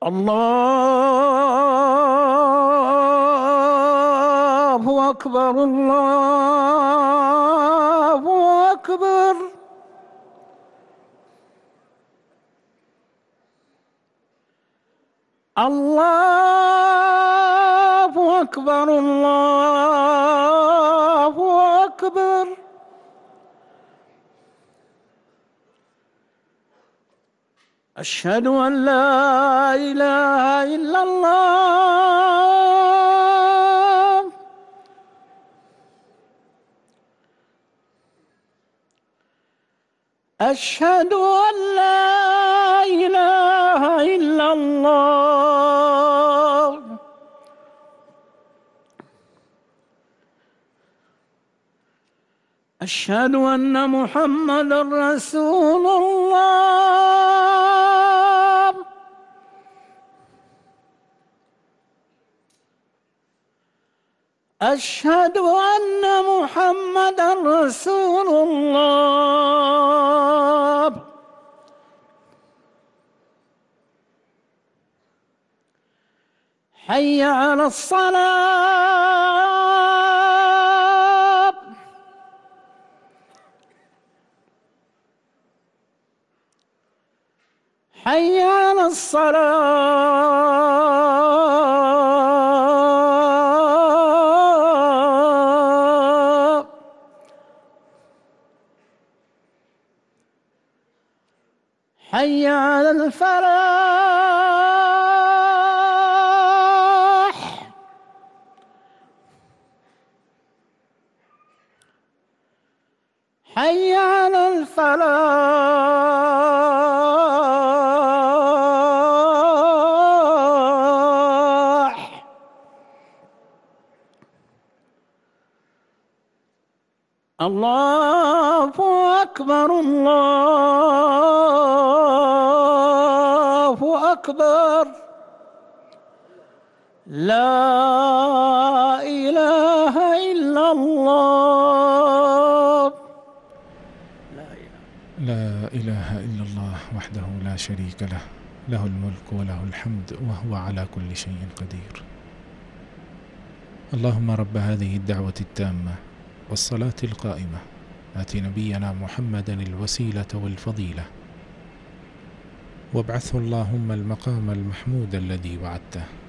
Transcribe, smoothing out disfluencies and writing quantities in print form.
الله أكبر، الله أكبر. الله أكبر، الله أكبر. أشهد أن لا إله إلا الله. أشهد أن لا إله إلا الله. أشهد أن محمدًا رسول الله. أشهد أن محمدًا رسول الله. حي على الصلاة. حي على الصلاة. حي على الفلاح. حي على الفلاح. الله أكبر، الله أكبر. لا إله إلا الله. لا إله إلا الله وحده لا شريك له، له الملك وله الحمد وهو على كل شيء قدير. اللهم رب هذه الدعوة التامة والصلاة القائمة آت نبينا محمدا الوسيلة والفضيلة وابعثه اللهم المقام المحمود الذي وعدته.